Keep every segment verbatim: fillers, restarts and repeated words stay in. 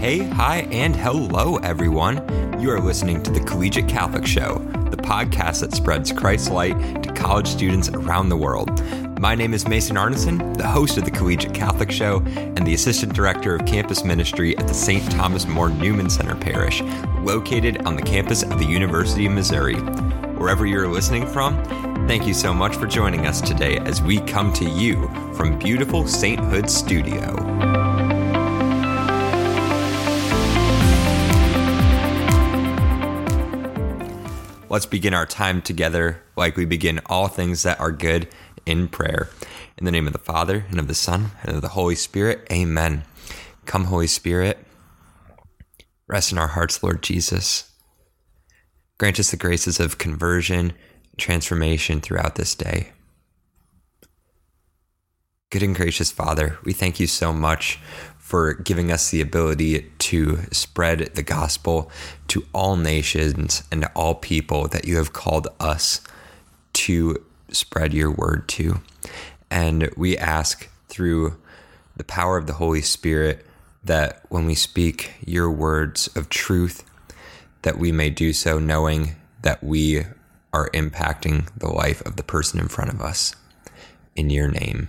Hey, hi, and hello, everyone. You are listening to the Collegiate Catholic Show, the podcast that spreads Christ's light to college students around the world. My name is Mason Arneson, the host of the Collegiate Catholic Show and the Assistant Director of Campus Ministry at the Saint Thomas More Newman Center Parish, located on the campus of the University of Missouri. Wherever you're listening from, thank you so much for joining us today as we come to you from beautiful Sainthood Studio. Let's begin our time together like we begin all things that are good in prayer. In the name of the Father, and of the Son, and of the Holy Spirit, amen. Come, Holy Spirit, rest in our hearts, Lord Jesus. Grant us the graces of conversion and transformation throughout this day. Good and gracious Father, we thank you so much for giving us the ability to spread the gospel to all nations and to all people that you have called us to spread your word to. And we ask through the power of the Holy Spirit that when we speak your words of truth, that we may do so knowing that we are impacting the life of the person in front of us. In your name.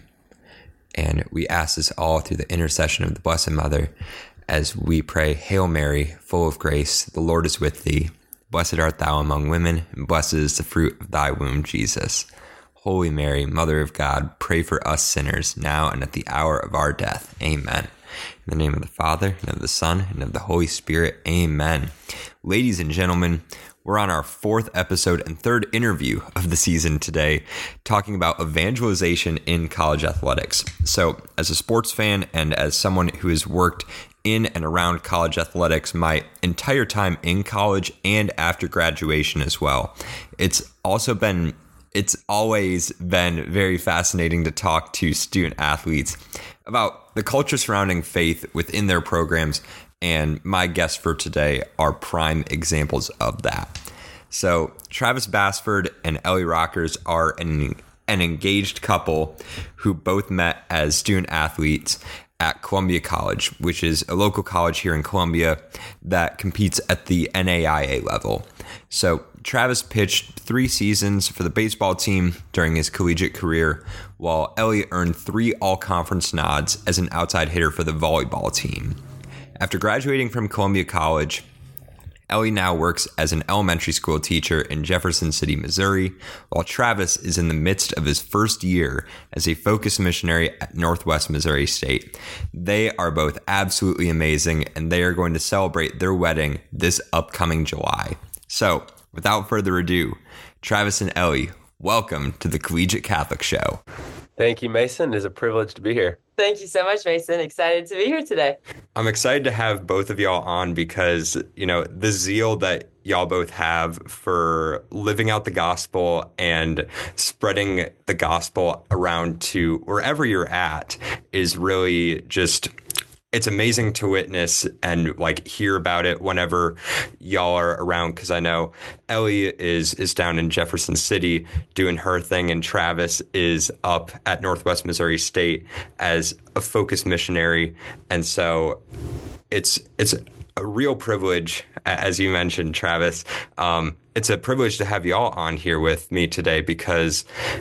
And we ask this all through the intercession of the Blessed Mother as we pray, Hail Mary, full of grace, the Lord is with thee. Blessed art thou among women, and blessed is the fruit of thy womb, Jesus. Holy Mary, Mother of God, pray for us sinners, now and at the hour of our death. Amen. In the name of the Father, and of the Son, and of the Holy Spirit. Amen. Ladies and gentlemen, we're on our fourth episode and third interview of the season today, talking about evangelization in college athletics. So as a sports fan and as someone who has worked in and around college athletics my entire time in college and after graduation as well, it's also been, it's always been very fascinating to talk to student athletes about the culture surrounding faith within their programs. And my guests for today are prime examples of that. So Travis Bassford and Ellie Rockers are an, an engaged couple who both met as student athletes at Columbia College, which is a local college here in Columbia that competes at the N A I A level. So Travis pitched three seasons for the baseball team during his collegiate career, while Ellie earned three all-conference nods as an outside hitter for the volleyball team. After graduating from Columbia College, Ellie now works as an elementary school teacher in Jefferson City, Missouri, while Travis is in the midst of his first year as a focus missionary at Northwest Missouri State. They are both absolutely amazing, and they are going to celebrate their wedding this upcoming July. So, without further ado, Travis and Ellie, welcome to the Collegiate Catholic Show. Thank you, Mason. It is a privilege to be here. Thank you so much, Mason. Excited to be here today. I'm excited to have both of y'all on because, you know, the zeal that y'all both have for living out the gospel and spreading the gospel around to wherever you're at is really just... it's amazing to witness and like hear about it whenever y'all are around, because I know Ellie is is down in Jefferson City doing her thing, and Travis is up at Northwest Missouri State as a focus missionary. And so it's it's a real privilege, as you mentioned, Travis. Um, it's a privilege to have y'all on here with me today, because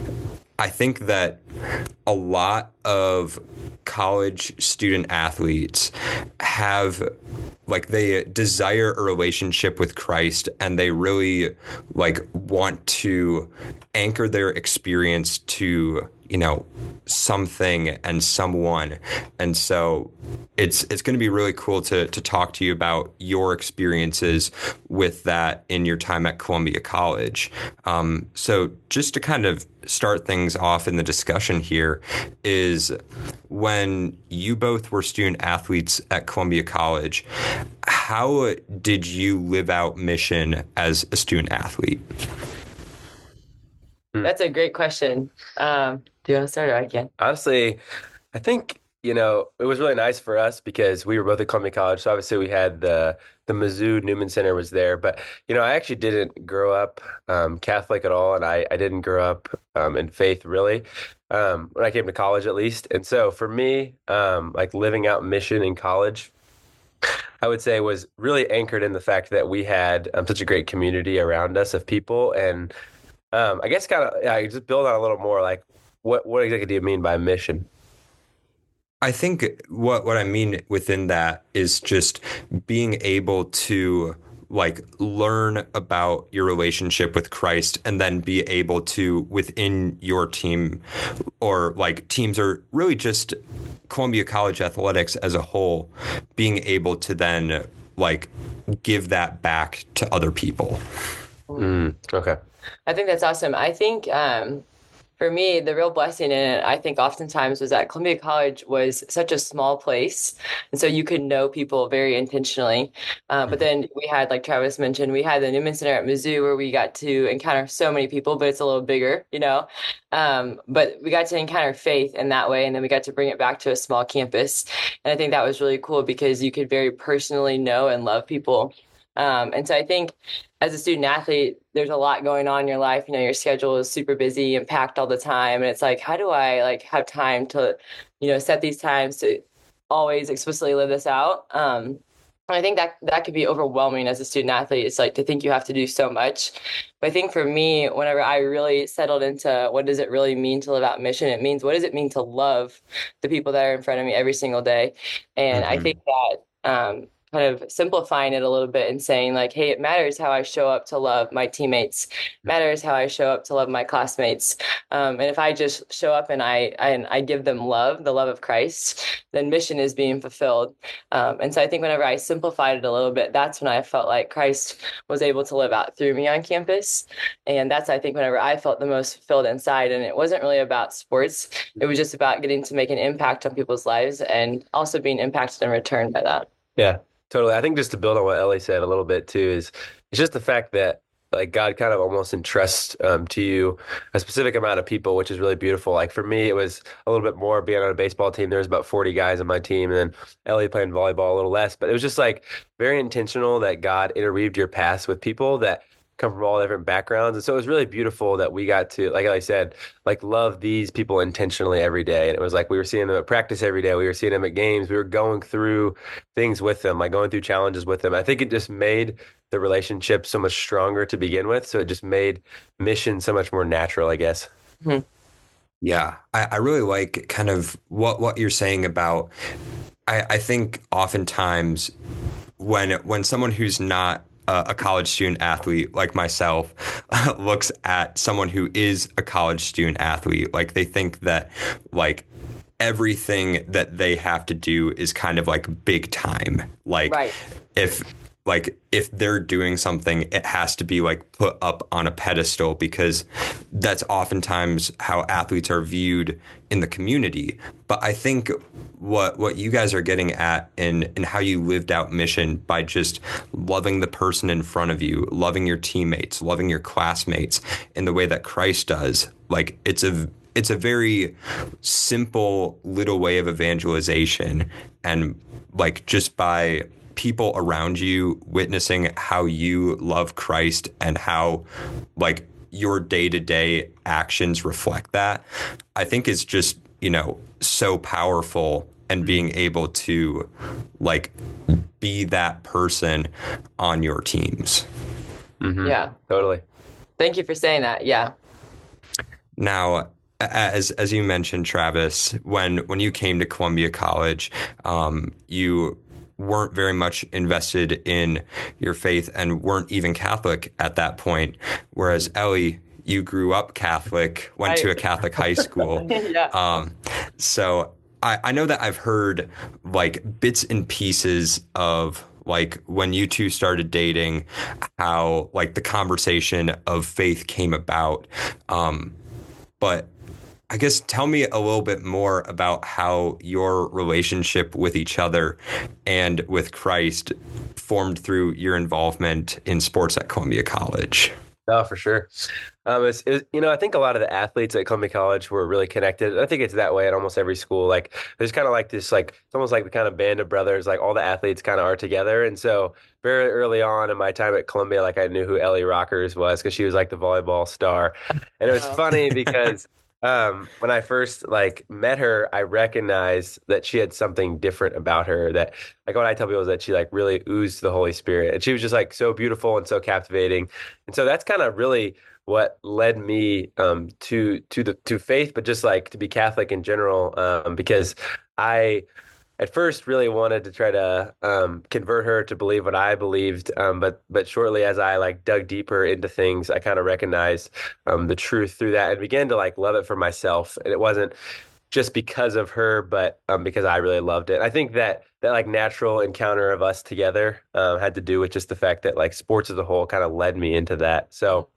I think that a lot of college student athletes have, like, they desire a relationship with Christ, and they really, like, want to anchor their experience to, you know, something and someone. And so it's it's going to be really cool to to talk to you about your experiences with that in your time at Columbia College. Um, so just to kind of start things off in the discussion here is, when you both were student athletes at Columbia College, how did you live out mission as a student athlete? That's a great question. Um, do you want to start, or I can? Honestly, I think, you know, it was really nice for us because we were both at Columbia College. So obviously we had the the Mizzou Newman Center was there. But, you know, I actually didn't grow up um, Catholic at all. And I, I didn't grow up um, in faith, really, um, when I came to college, at least. And so for me, um, like living out mission in college, I I would say was really anchored in the fact that we had um, such a great community around us of people. And um, I guess kind of, yeah, just build on a little more like what, what exactly do you mean by mission? I think what what I mean within that is just being able to like learn about your relationship with Christ and then be able to within your team or like teams or really just Columbia College athletics as a whole, being able to then like give that back to other people. Mm, okay. I think that's awesome. I think um, for me, the real blessing in it, I think oftentimes was that Columbia College was such a small place. And so you could know people very intentionally. Uh, but then we had, like Travis mentioned, we had the Newman Center at Mizzou where we got to encounter so many people, but it's a little bigger, you know. Um, but we got to encounter faith in that way. And then we got to bring it back to a small campus. And I think that was really cool because you could very personally know and love people. Um, and so I think as a student athlete, there's a lot going on in your life. You know, your schedule is super busy and packed all the time. And it's like, how do I like have time to, you know, set these times to always explicitly live this out? Um, and I think that that could be overwhelming as a student athlete. It's like to think you have to do so much. But I think for me, whenever I really settled into what does it really mean to live out mission, it means what does it mean to love the people that are in front of me every single day? And I Mm-hmm. think that um, kind of simplifying it a little bit and saying like, hey, it matters how I show up to love my teammates, it matters how I show up to love my classmates. Um, and if I just show up and I, and I give them love, the love of Christ, then mission is being fulfilled. Um, and so I think whenever I simplified it a little bit, that's when I felt like Christ was able to live out through me on campus. And that's, I think, whenever I felt the most fulfilled inside. And it wasn't really about sports. It was just about getting to make an impact on people's lives and also being impacted in return by that. Yeah, totally. I think just to build on what Ellie said a little bit too is it's just the fact that like God kind of almost entrusts um, to you a specific amount of people, which is really beautiful. Like for me, it was a little bit more being on a baseball team. There was about forty guys on my team, and then Ellie playing volleyball a little less. But it was just like very intentional that God interweaved your paths with people that come from all different backgrounds. And so it was really beautiful that we got to, like I said, like love these people intentionally every day. And it was like we were seeing them at practice every day. We were seeing them at games. We were going through things with them, like going through challenges with them. I think it just made the relationship so much stronger to begin with. So it just made mission so much more natural, I guess. Mm-hmm. Yeah, I, I really like kind of what what you're saying about. I, I think oftentimes when when someone who's not a, a college student athlete like myself looks at someone who is a college student athlete, like they think that like everything that they have to do is kind of like big time. Like Right. if like if they're doing something, it has to be like put up on a pedestal because that's oftentimes how athletes are viewed in the community. But I think what what you guys are getting at in in how you lived out mission by just loving the person in front of you, loving your teammates, loving your classmates in the way that Christ does. Like it's a it's a very simple little way of evangelization, and like just by people around you witnessing how you love Christ and how like your day-to-day actions reflect that, I think is just, you know, so powerful, and being able to like be that person on your teams. Mm-hmm. Yeah. Totally. Thank you for saying that. Yeah. Now, as as you mentioned, Travis, when when you came to Columbia College, um, you weren't very much invested in your faith and weren't even Catholic at that point. Whereas Ellie, you grew up Catholic, went I- to a Catholic high school. Yeah. Um, so I, I know that I've heard like bits and pieces of like when you two started dating, how like the conversation of faith came about. Um, but I guess tell me a little bit more about how your relationship with each other and with Christ formed through your involvement in sports at Columbia College. No, for sure. Um, it's, it, you know, I think a lot of the athletes at Columbia College were really connected. I think it's that way at almost every school. Like, there's kind of like this, like, it's almost like the kind of band of brothers, like all the athletes kind of are together. And so very early on in my time at Columbia, like I knew who Ellie Rockers was because she was like the volleyball star. And it was Oh. funny because um, when I first like met her, I recognized that she had something different about her. That like what I tell people is that she like really oozed the Holy Spirit, and she was just like so beautiful and so captivating. And so that's kind of really what led me um, to to the to faith, but just like to be Catholic in general, um, because I at first really wanted to try to um, convert her to believe what I believed. Um, but but shortly as I like dug deeper into things, I kind of recognized um, the truth through that and began to like love it for myself. And it wasn't just because of her, but um, because I really loved it. I think that that like natural encounter of us together um, had to do with just the fact that like sports as a whole kind of led me into that. So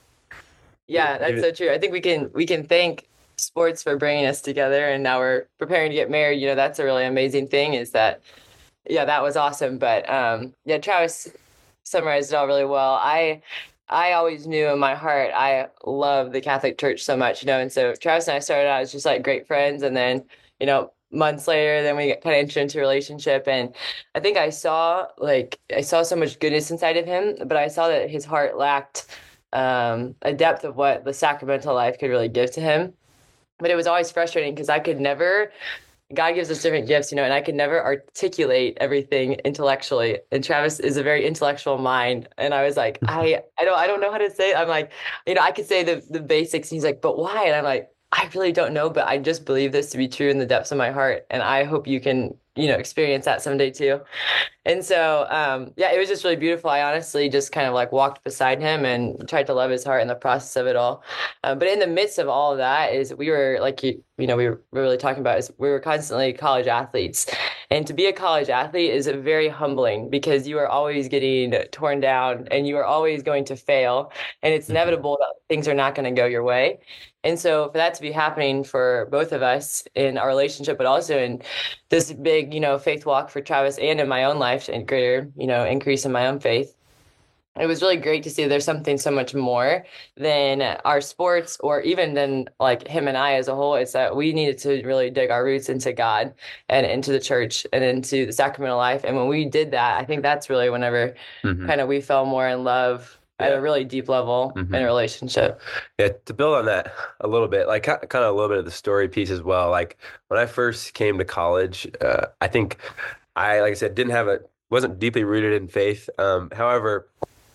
Yeah, that's so true. I think we can we can thank sports for bringing us together, and now we're preparing to get married. You know, that's a really amazing thing is that, yeah, that was awesome. But um, yeah, Travis summarized it all really well. I I always knew in my heart I love the Catholic Church so much, you know, and so Travis and I started out as just like great friends, and then, you know, months later, then we kind of entered into a relationship, and I think I saw like I saw so much goodness inside of him, but I saw that his heart lacked um, a depth of what the sacramental life could really give to him. But it was always frustrating because I could never, God gives us different gifts, you know, and I could never articulate everything intellectually. And Travis is a very intellectual mind. And I was like, I, I don't, I don't know how to say it. I'm like, you know, I could say the, the basics. And he's like, but why? And I'm like, I really don't know, but I just believe this to be true in the depths of my heart. And I hope you can, you know, experience that someday too. And so, um, yeah, it was just really beautiful. I honestly just kind of like walked beside him and tried to love his heart in the process of it all. Um, but in the midst of all of that is we were like, you, you know, we were really talking about is we were constantly college athletes. And to be a college athlete is very humbling because you are always getting torn down and you are always going to fail. And it's inevitable that things are not going to go your way. And so for that to be happening for both of us in our relationship, but also in this big, you know, faith walk for Travis and in my own life and greater, you know, increase in my own faith, it was really great to see there's something so much more than our sports or even than like him and I as a whole. It's that we needed to really dig our roots into God and into the church and into the sacramental life. And when we did that, I think that's really whenever mm-hmm. kind of we fell more in love at yeah. a really deep level mm-hmm. in a relationship. Yeah, to build on that a little bit, like kind of a little bit of the story piece as well. Like when I first came to college, uh, I think I, like I said, didn't have a, wasn't deeply rooted in faith. Um, however,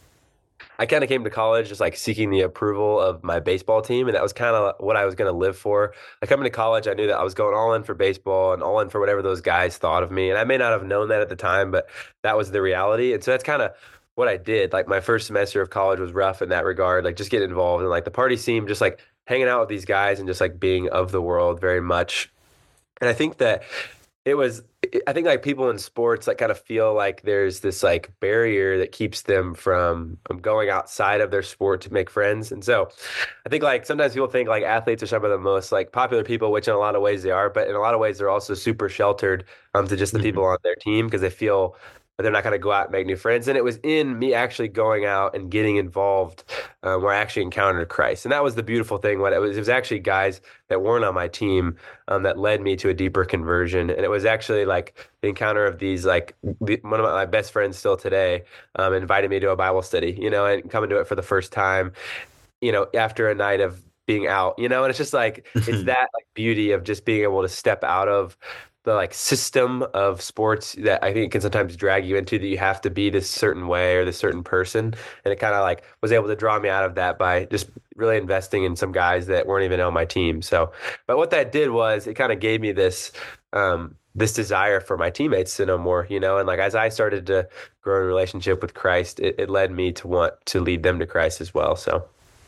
I kind of came to college just like seeking the approval of my baseball team. And that was kind of what I was going to live for. Like coming to college, I knew that I was going all in for baseball and all in for whatever those guys thought of me. And I may not have known that at the time, but that was the reality. And so that's kind of what I did. Like my first semester of college was rough in that regard, like just getting involved in like the party scene, just like hanging out with these guys and just like being of the world very much. And I think that it was, I think like people in sports like kind of feel like there's this like barrier that keeps them from, from going outside of their sport to make friends. And so I think like sometimes people think like athletes are some of the most like popular people, which in a lot of ways they are, but in a lot of ways they're also super sheltered um, to just the mm-hmm. people on their team because they feel but they're not going to go out and make new friends. And it was in me actually going out and getting involved uh, where I actually encountered Christ. And that was the beautiful thing. What it was, it was actually guys that weren't on my team um, that led me to a deeper conversion. And it was actually like the encounter of these, like one of my best friends still today um, invited me to a Bible study, you know, and coming to it for the first time, you know, after a night of being out, you know, and it's just like, it's that like beauty of just being able to step out of the like system of sports that I think can sometimes drag you into that you have to be this certain way or this certain person. And it kind of like was able to draw me out of that by just really investing in some guys that weren't even on my team. So, but what that did was it kind of gave me this, um, this desire for my teammates to know more, you know, and like, as I started to grow in a relationship with Christ, it, it led me to want to lead them to Christ as well. So.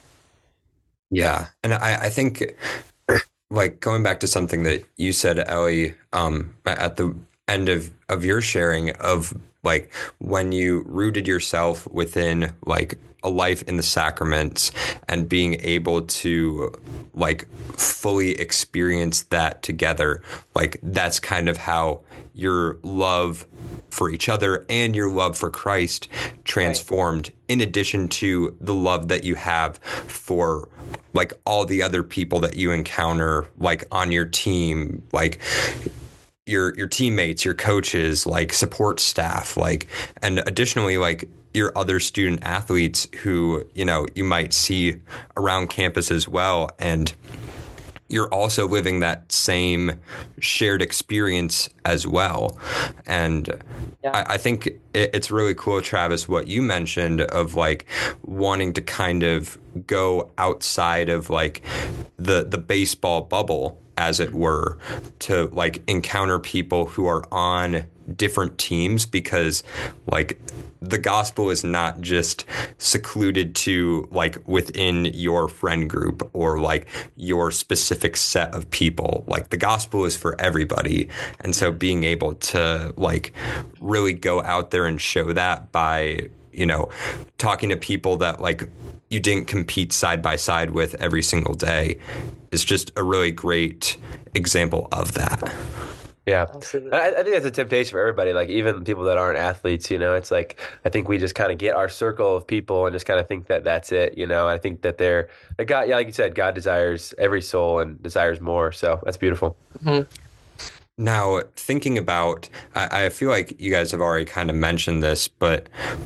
Yeah. And I, I think like going back to something that you said, Ellie, um, at the end of, of your sharing of like when you rooted yourself within like a life in the sacraments and being able to like fully experience that together, like that's kind of how your love for each other and your love for Christ transformed, right. in addition to the love that you have for like all the other people that you encounter like on your team, like your your teammates, your coaches, like support staff, like, and additionally like your other student athletes who, you know, you might see around campus as well. And you're also living that same shared experience as well. And Yeah. I, I think it, it's really cool, Travis, what you mentioned of like wanting to kind of go outside of like the the baseball bubble, as it were, to like encounter people who are on different teams, because like the gospel is not just secluded to like within your friend group or like your specific set of people. Like the gospel is for everybody. And so being able to like really go out there and show that by, you know, talking to people that like you didn't compete side by side with every single day is just a really great example of that. Yeah, Absolutely. I, I think that's a temptation for everybody. Like even people that aren't athletes, you know, it's like I think we just kind of get our circle of people and just kind of think that that's it. You know, I think that they're that God, yeah, like you said, God desires every soul and desires more. So that's beautiful. Mhm. Now, thinking about, I, I feel like you guys have already kind of mentioned this, but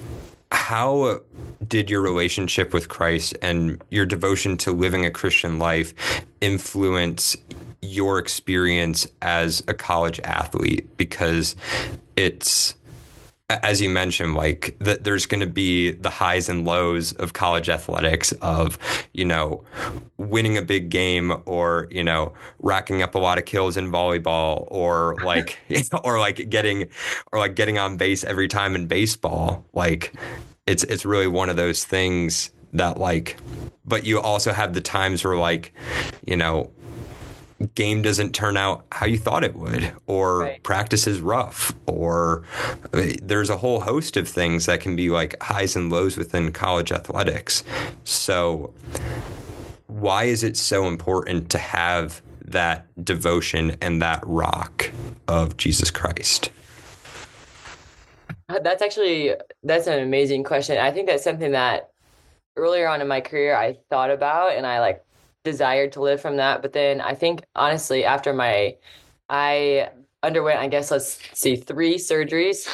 how did your relationship with Christ and your devotion to living a Christian life influence your experience as a college athlete? Because it's, as you mentioned, like that there's going to be the highs and lows of college athletics of, you know, winning a big game or, you know, racking up a lot of kills in volleyball or like, or like getting, or like getting on base every time in baseball. Like it's, it's really one of those things that like, but you also have the times where like, you know, game doesn't turn out how you thought it would, or Right. practice is rough, or there's a whole host of things that can be like highs and lows within college athletics. So why is it so important to have that devotion and that rock of Jesus Christ? That's actually that's an amazing question. I think that's something that earlier on in my career I thought about and I like desired to live from that. But then I think honestly, after my I underwent, I guess let's see, three surgeries,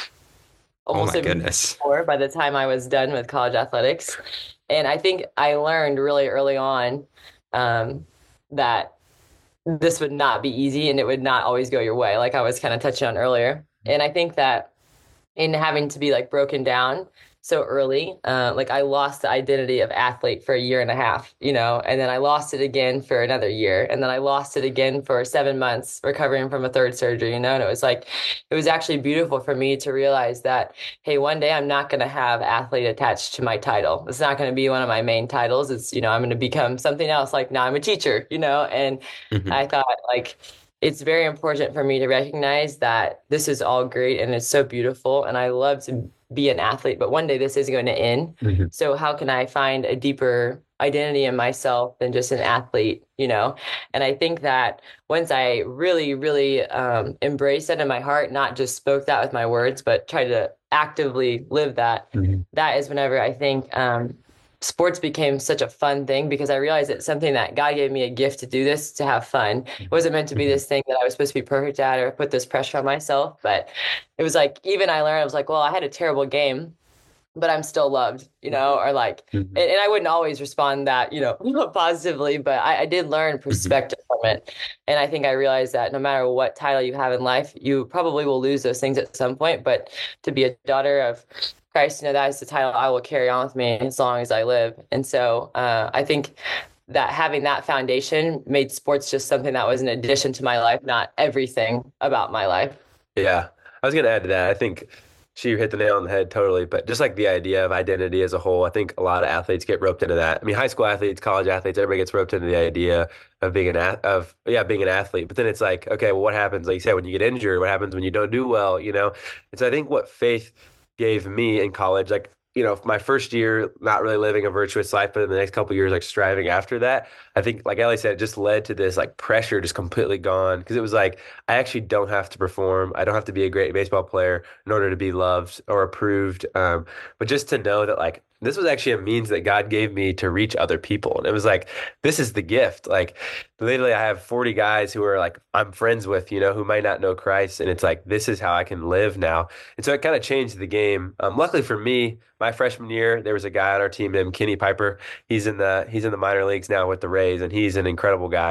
Oh almost my even goodness. four by the time I was done with college athletics. And I think I learned really early on um, that this would not be easy and it would not always go your way, like I was kind of touching on earlier. And I think that in having to be like broken down so early, uh, like I lost the identity of athlete for a year and a half, you know, and then I lost it again for another year. And then I lost it again for seven months recovering from a third surgery, you know, and it was like, it was actually beautiful for me to realize that, hey, one day I'm not going to have athlete attached to my title. It's not going to be one of my main titles. It's, you know, I'm going to become something else. Like now I'm a teacher, you know, and Mhm. I thought like, it's very important for me to recognize that this is all great and it's so beautiful. And I love to be an athlete, but one day this is going to end. Mm-hmm. So how can I find a deeper identity in myself than just an athlete, you know? And I think that once I really, really um, embraced that in my heart, not just spoke that with my words, but tried to actively live that, Mm-hmm. that is whenever I think um, sports became such a fun thing because I realized it's something that God gave me a gift to do this, to have fun. It wasn't meant to be this thing that I was supposed to be perfect at or put this pressure on myself. But it was like, even I learned, I was like, well, I had a terrible game, but I'm still loved, you know, or like, Mm-hmm. and, and I wouldn't always respond that, you know, positively, but I, I did learn perspective from it. And I think I realized that no matter what title you have in life, you probably will lose those things at some point. But to be a daughter of Christ, you know, that is the title I will carry on with me as long as I live. And so uh, I think that having that foundation made sports just something that was an addition to my life, not everything about my life. Yeah, I was going to add to that. I think she hit the nail on the head totally. But just like the idea of identity as a whole, I think a lot of athletes get roped into that. I mean, high school athletes, college athletes, everybody gets roped into the idea of being an ath- of yeah being an athlete. But then it's like, okay, well, what happens? Like you said, when you get injured, what happens when you don't do well? You know, and so I think what faith gave me in college, like, you know, my first year, not really living a virtuous life, but in the next couple of years, like striving after that, I think, like Ellie said, it just led to this like pressure just completely gone. Because it was like, I actually don't have to perform. I don't have to be a great baseball player in order to be loved or approved. Um, but just to know that like, this was actually a means that God gave me to reach other people. And it was like, this is the gift. Like, literally, I have forty guys who are like, I'm friends with, you know, who might not know Christ. And it's like, this is how I can live now. And so it kind of changed the game. Um, luckily for me, my freshman year, there was a guy on our team named Kenny Piper. He's in the he's in the minor leagues now with the Rays, and he's an incredible guy. But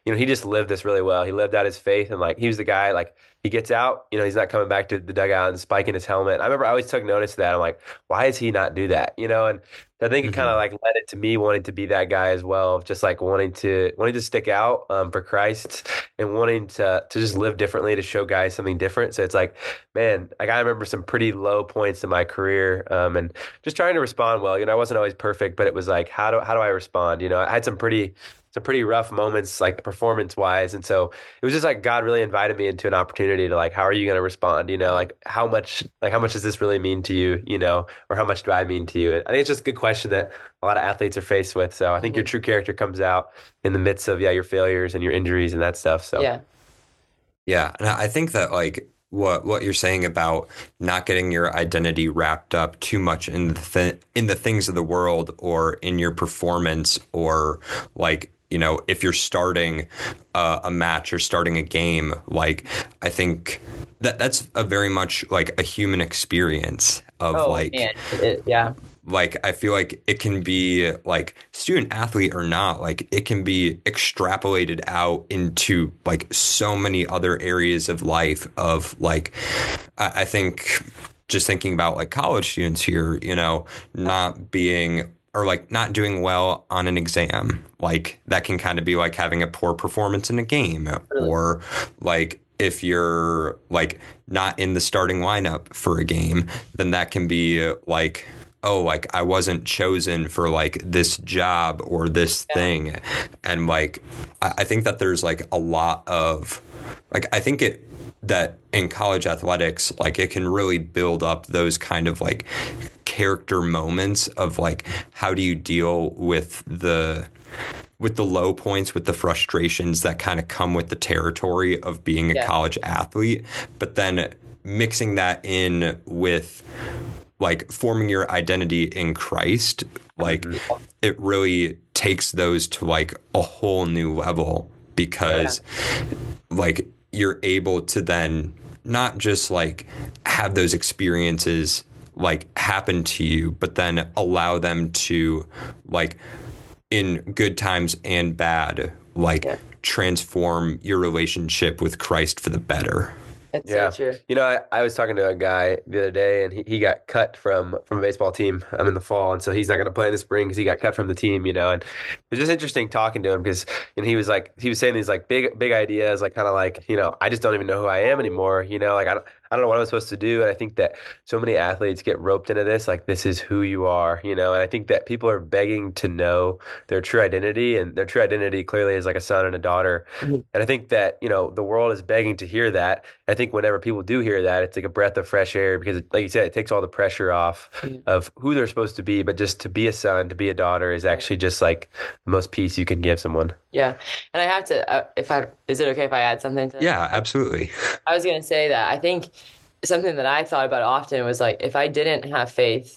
you know, he just lived this really well. He lived out his faith, and like he was the guy, like he gets out, you know, he's not coming back to the dugout and spiking his helmet. I remember I always took notice of that. I'm like, why does he not do that? You know, and I think it kind of Hmm. like led it to me wanting to be that guy as well, just like wanting to wanting to stick out um, for Christ and wanting to to just live differently to show guys something different. So it's like, man, like I remember some pretty low points in my career, um, and just trying to respond well. You know, I wasn't always perfect, but it was like, how do how do I respond? You know, I had some pretty some pretty rough moments, like performance wise, and so it was just like God really invited me into an opportunity to like, how are you going to respond? You know, like how much like how much does this really mean to you? You know, or how much do I mean to you? I think it's just a good question that a lot of athletes are faced with. So I think your Mhm. true character comes out in the midst of yeah your failures and your injuries and that stuff. So Yeah. Yeah, and I think that like what what you're saying about not getting your identity wrapped up too much in the th in the things of the world or in your performance or like you know if you're starting uh, a match or starting a game, like I think that that's a very much like a human experience of Oh like man. It, yeah. like I feel like it can be like student athlete or not, like it can be extrapolated out into like so many other areas of life of like I, I think just thinking about like college students here, you know, not being or like not doing well on an exam. Like that can kind of be like having a poor performance in a game Totally. or like if you're like not in the starting lineup for a game, then that can be uh, like oh, like I wasn't chosen for like this job or this Yeah. thing. And like, I, I think that there's like a lot of, like, I think it, that in college athletics, like it can really build up those kind of like character moments of like, how do you deal with the, with the low points, with the frustrations that kind of come with the territory of being a Yeah. college athlete, but then mixing that in with like forming your identity in Christ, like mhm. it really takes those to like a whole new level Yeah. because like you're able to then not just like have those experiences like happen to you, but then allow them to like in good times and bad, like Yeah. transform your relationship with Christ for the better. It's so Yeah. true. You know, I, I was talking to a guy the other day and he, he got cut from from a baseball team um, in the fall. And so he's not going to play in the spring because he got cut from the team, you know. And it was just interesting talking to him because you know, he was like, he was saying these like big, big ideas, like kind of like, you know, I just don't even know who I am anymore, you know, like I don't, I don't know what I'm supposed to do. And I think that so many athletes get roped into this, like this is who you are, you know. And I think that people are begging to know their true identity, and their true identity clearly is like a son and a daughter. Mhm. And I think that, you know, the world is begging to hear that. I think whenever people do hear that, it's like a breath of fresh air because, like you said, it takes all the pressure off Mhm. of who they're supposed to be. But just to be a son, to be a daughter is actually just like the most peace you can give someone. Yeah. And I have to, uh, if I, is it okay if I add something to that? Yeah, absolutely. I was going to say that I think something that I thought about often was like, if I didn't have faith,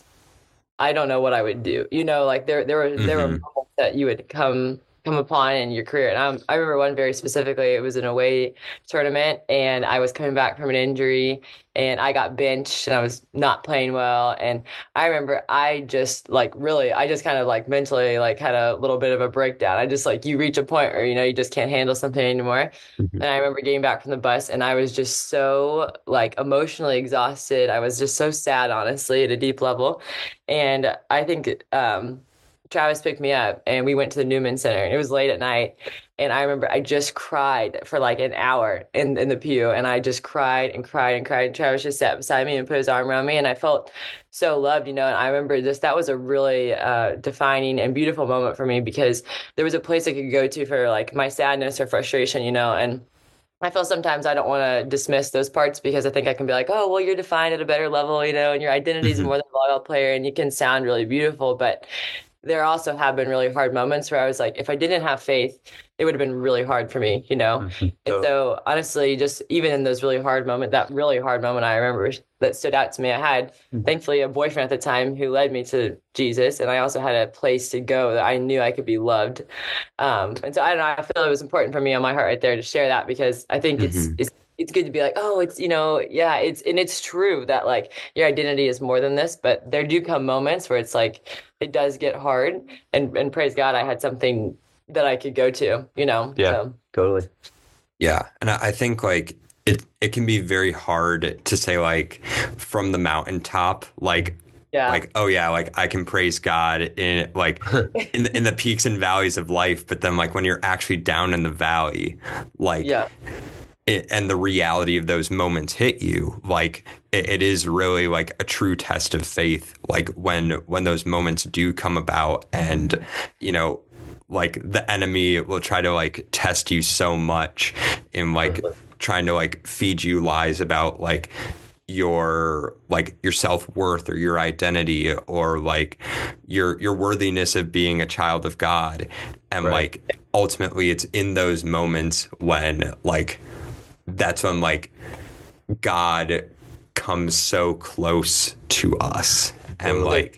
I don't know what I would do. You know, like there there were there were Hmm. moments that you would come come upon in your career. And um, I remember one very specifically. It was an away tournament, and I was coming back from an injury, and I got benched, and I was not playing well. And I remember I just like really, I just kind of like mentally like had a little bit of a breakdown. I just like you reach a point where you know you just can't handle something anymore. Mhm. And I remember getting back from the bus and I was just so like emotionally exhausted. I was just so sad, honestly, at a deep level. And I think um, Travis picked me up and we went to the Newman Center. It was late at night. And I remember I just cried for like an hour in, in the pew. And I just cried and cried and cried. And Travis just sat beside me and put his arm around me. And I felt so loved, you know. And I remember this, that was a really uh, defining and beautiful moment for me because there was a place I could go to for like my sadness or frustration, you know. And I feel sometimes I don't want to dismiss those parts because I think I can be like, oh, well, you're defined at a better level, you know, and your identity is Hmm. more than a volleyball player, and you can sound really beautiful. But there also have been really hard moments where I was like, if I didn't have faith, it would have been really hard for me, you know? Mhm. And So, so honestly, just even in those really hard moments, that really hard moment I remember that stood out to me, I had thankfully a boyfriend at the time who led me to Jesus. And I also had a place to go that I knew I could be loved. Um, and so I don't know, I feel it was important for me on my heart right there to share that because I think it's, Hmm. it's, it's good to be like, oh, it's, you know, yeah, it's, and it's true that like your identity is more than this, but there do come moments where it's like, it does get hard and, and praise God, I had something that I could go to, you know? Yeah, So, totally. Yeah. And I I think like it, it can be very hard to say like from the mountaintop, like, yeah. like, oh yeah, like I can praise God in like in the, in the peaks and valleys of life. But then like when you're actually down in the valley, like, Yeah. it, and the reality of those moments hit you, like it, it is really like a true test of faith. Like when when those moments do come about, and you know, like the enemy will try to like test you so much in like trying to like feed you lies about like your like your self-worth or your identity or like your your worthiness of being a child of God. And Right. like ultimately it's in those moments when like that's when like God comes so close to us. And like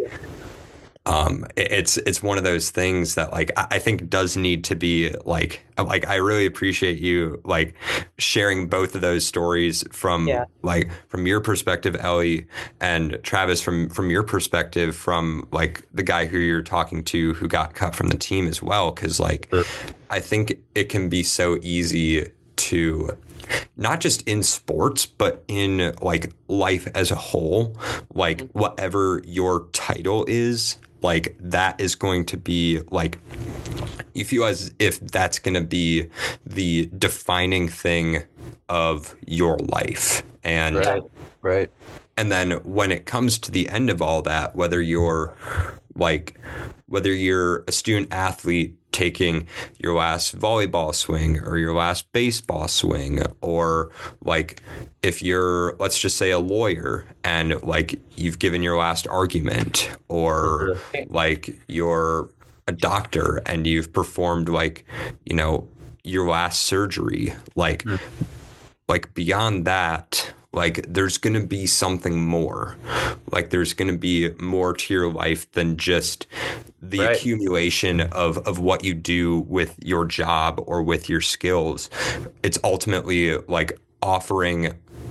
um it- it's it's one of those things that like I I think does need to be like like I really appreciate you like sharing both of those stories from Yeah. like from your perspective, Ellie, and Travis from from your perspective from like the guy who you're talking to who got cut from the team as well. Cause like I think it can be so easy to not just in sports, but in like life as a whole, like whatever your title is, like that is going to be like, you feel as if that's going to be the defining thing of your life. And Right. Right. and then when it comes to the end of all that, whether you're like, whether you're a student athlete taking your last volleyball swing or your last baseball swing, or like if you're, let's just say, a lawyer and like you've given your last argument, or like you're a doctor and you've performed like, you know, your last surgery, like, like beyond that, like there's going to be something more. Like there's going to be more to your life than just the Right. accumulation of of what you do with your job or with your skills. It's ultimately like offering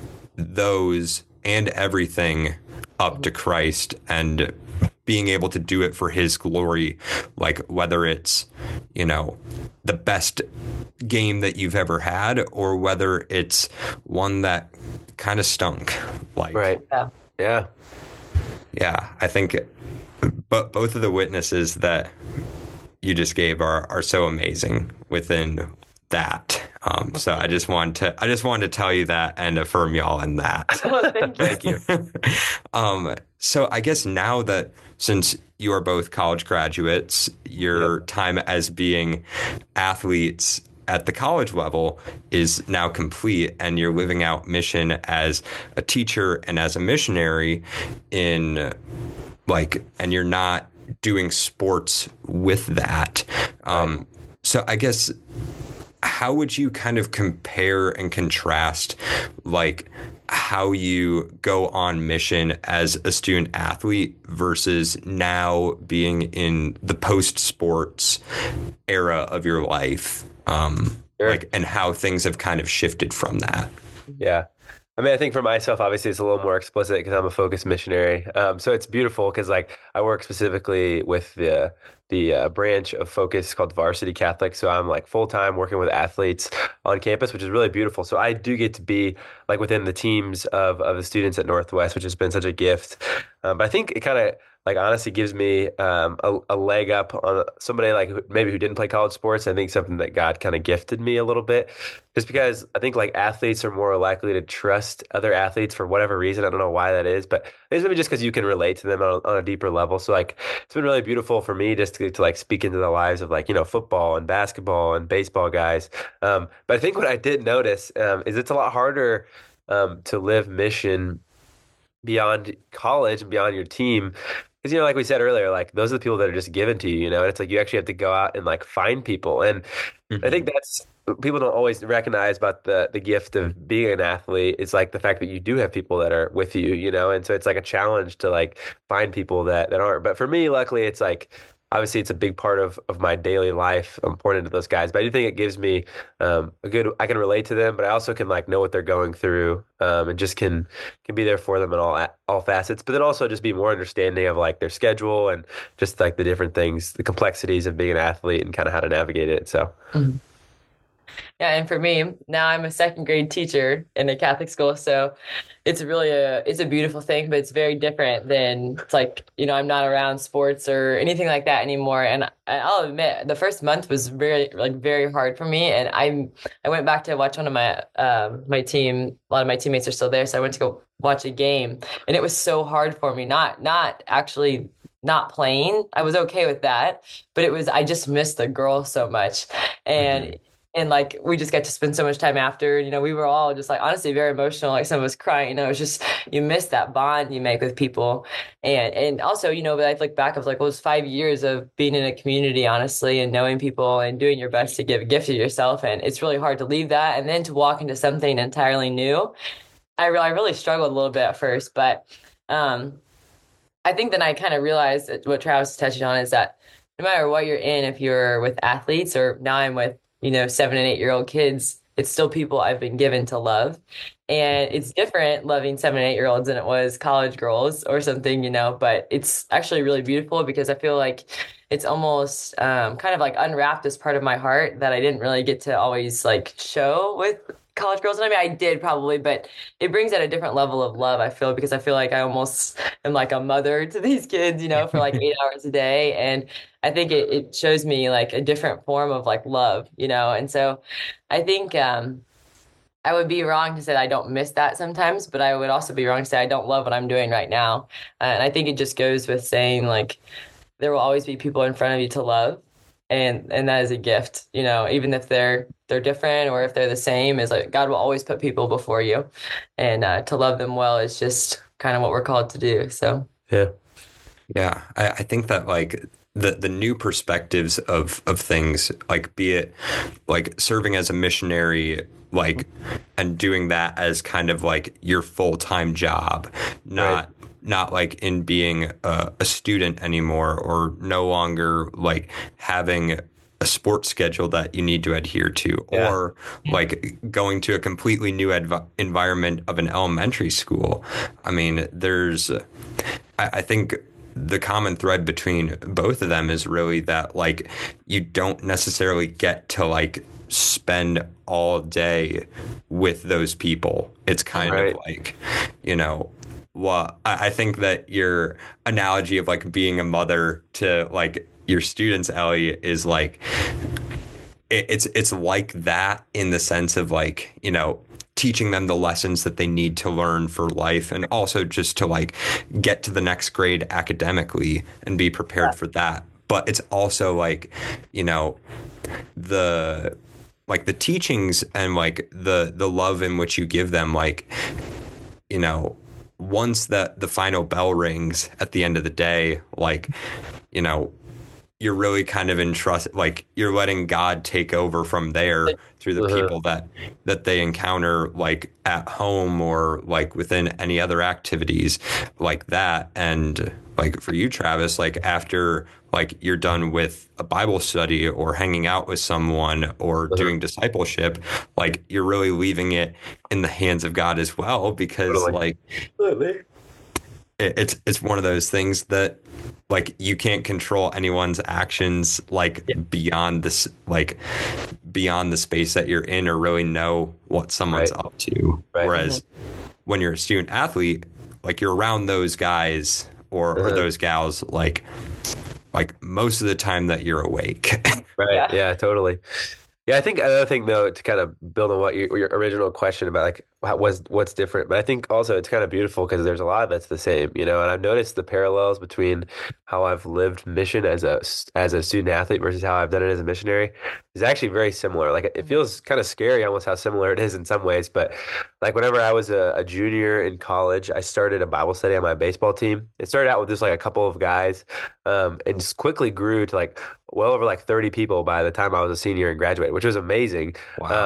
those and everything up to Christ and being able to do it for his glory, like whether it's, you know, the best game that you've ever had or whether it's one that kind of stunk. Like, Right. Yeah. Yeah. yeah, I think but both of the witnesses that you just gave are are so amazing within that. Um, so I just wanted to I just wanted to tell you that and affirm y'all in that. Well, thank you. Thank you. um, so I guess now that since you are both college graduates, your time as being athletes at the college level is now complete, and you're living out mission as a teacher and as a missionary in like, and you're not doing sports with that. Um, so I guess how would you kind of compare and contrast like how you go on mission as a student athlete versus now being in the post sports era of your life? Um, Sure. like, and how things have kind of shifted from that. Yeah. I mean, I think for myself, obviously, it's a little more explicit because I'm a focused missionary. Um, so it's beautiful because, like, I work specifically with the the uh, branch of Focus called Varsity Catholic. So I'm like full time working with athletes on campus, which is really beautiful. So I do get to be like within the teams of of the students at Northwest, which has been such a gift. Um, but I think it kind of like honestly gives me um, a, a leg up on somebody like who, maybe who didn't play college sports. I think something that God kind of gifted me a little bit, just because I think like athletes are more likely to trust other athletes for whatever reason. I don't know why that is, but it's maybe just because you can relate to them on, on a deeper level. So like it's been really beautiful for me just to, to like speak into the lives of like, you know, football and basketball and baseball guys. Um, but I think what I did notice um, is it's a lot harder um, to live mission beyond college and beyond your team. Because, you know, like we said earlier, like those are the people that are just given to you, you know, and it's like you actually have to go out and like find people. And I think that's people don't always recognize about the the gift of being an athlete. It's like the fact that you do have people that are with you, you know, and so it's like a challenge to like find people that that aren't. But for me, luckily, it's like obviously it's a big part of, of my daily life. I'm pouring into those guys, but I do think it gives me um, a good, I can relate to them, but I also can like know what they're going through um, and just can can be there for them in all all facets, but then also just be more understanding of like their schedule and just like the different things, the complexities of being an athlete and kind of how to navigate it. So. Mhm. Yeah, and for me, now I'm a second grade teacher in a Catholic school, so it's really a it's a beautiful thing, but it's very different than it's like, you know, I'm not around sports or anything like that anymore. And I- I'll admit, the first month was very like very hard for me, and I I went back to watch one of my um my team. A lot of my teammates are still there, so I went to go watch a game, and it was so hard for me. Not not actually not playing. I was okay with that, but it was I just missed the girls so much. Mhm. And and like we just got to spend so much time after, you know, we were all just like honestly very emotional, like some of us crying, you know, it's just you miss that bond you make with people. And and also, you know, but I look back of like those five years of being in a community, honestly, and knowing people and doing your best to give a gift to yourself. And it's really hard to leave that and then to walk into something entirely new. I really I really struggled a little bit at first, but um I think then I kind of realized that what Travis is touching on is that no matter what you're in, if you're with athletes or now I'm with, you know, seven and eight year old kids, it's still people I've been given to love. And it's different loving seven and eight year olds than it was college girls or something, you know, but it's actually really beautiful because I feel like it's almost um, kind of like unwrapped this part of my heart that I didn't really get to always like show with college girls. And I mean, I did probably, but it brings out a different level of love, I feel, because I feel like I almost am like a mother to these kids, you know, for like eight hours a day. And I think it, it shows me like a different form of like love, you know? And so I think, um, I would be wrong to say I don't miss that sometimes, but I would also be wrong to say I don't love what I'm doing right now. Uh, and I think it just goes with saying like there will always be people in front of you to love, and and that is a gift, you know, even if they're they're different or if they're the same, is like God will always put people before you, and uh, to love them well is just kind of what we're called to do. So Yeah. Yeah, I, I think that like the the new perspectives of of things, like be it like serving as a missionary, like and doing that as kind of like your full-time job, Right. not not like in being a, a student anymore, or no longer like having a sports schedule that you need to adhere to, Yeah. or like going to a completely new adv- environment of an elementary school. I mean, there's I, I think the common thread between both of them is really that like you don't necessarily get to like spend all day with those people. It's kind of Right. like, you know, well, I, I think that your analogy of like being a mother to like your students, Ellie, is like it, it's it's like that in the sense of like, you know, teaching them the lessons that they need to learn for life, and also just to like get to the next grade academically and be prepared for that. But it's also like, you know, the like the teachings and like the the love in which you give them, like, you know, once that the final bell rings at the end of the day, like, you know, you're really kind of in trust, like you're letting God take over from there through the Uh-huh. people that that they encounter, like at home or like within any other activities like that. And like for you, Travis, like after like you're done with a Bible study or hanging out with someone or Uh-huh. doing discipleship, like you're really leaving it in the hands of God as well, because Totally. like Totally. it, it's it's one of those things that like you can't control anyone's actions like Yeah. beyond this, like beyond the space that you're in, or really know what someone's Right. up to. Right. Whereas when you're a student athlete, like you're around those guys or or Uh-huh. those gals like like most of the time that you're awake. Right. yeah. Yeah, totally. Yeah, I think another thing though, to kind of build on what your, your original question about like how, what's what's different, but I think also it's kind of beautiful because there's a lot that's the same, you know, and I've noticed the parallels between how I've lived mission as a as a student athlete versus how I've done it as a missionary is actually very similar. Like it feels kind of scary almost how similar it is in some ways, but like whenever I was a, a junior in college, I started a Bible study on my baseball team. It started out with just like a couple of guys, um, and just quickly grew to like well over like thirty people by the time I was a senior and graduated, which was amazing. Um, Wow.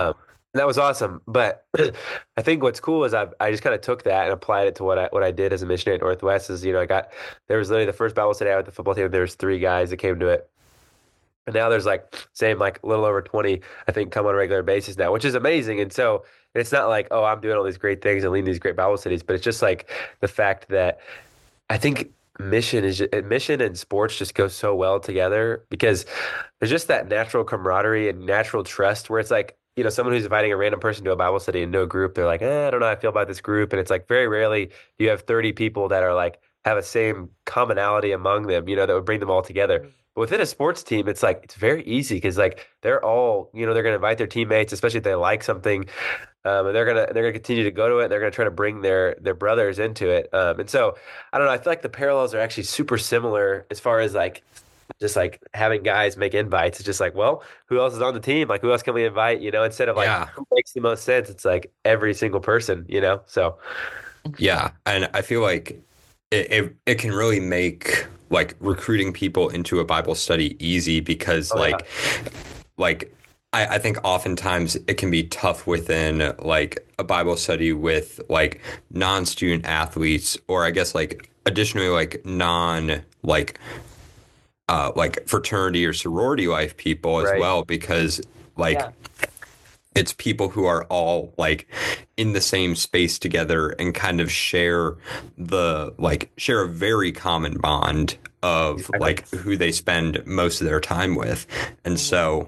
that was awesome. But I think what's cool is I I just kind of took that and applied it to what I what I did as a missionary at Northwest. Is you know I got there was literally the first Bible study I had with the football team. There was three guys that came to it. And now there's like same like a little over twenty, I think, come on a regular basis now, which is amazing. And so it's not like, oh, I'm doing all these great things and leading these great Bible studies, but it's just like the fact that I think mission is just, mission and sports just go so well together because there's just that natural camaraderie and natural trust where it's like, you know, someone who's inviting a random person to a Bible study and no group, they're like, eh, I don't know how I feel about this group. And it's like very rarely you have thirty people that are like have a same commonality among them, you know, that would bring them all together. But within a sports team, it's like it's very easy because like they're all, you know, they're going to invite their teammates, especially if they like something, um, and they're gonna they're gonna continue to go to it. They're gonna try to bring their their brothers into it, um, and so I don't know. I feel like the parallels are actually super similar as far as like just like having guys make invites. It's just like, well, who else is on the team? Like, who else can we invite? You know, instead of like Yeah. who makes the most sense, it's like every single person. You know, so Yeah. And I feel like it, it, it can really make like recruiting people into a Bible study easy because oh yeah, like like I, I think oftentimes it can be tough within like a Bible study with like non-student athletes or I guess like additionally like non like uh like fraternity or sorority life people as right, well because like Yeah. it's people who are all like in the same space together and kind of share the like share a very common bond of exactly. like who they spend most of their time with. And Mhm. so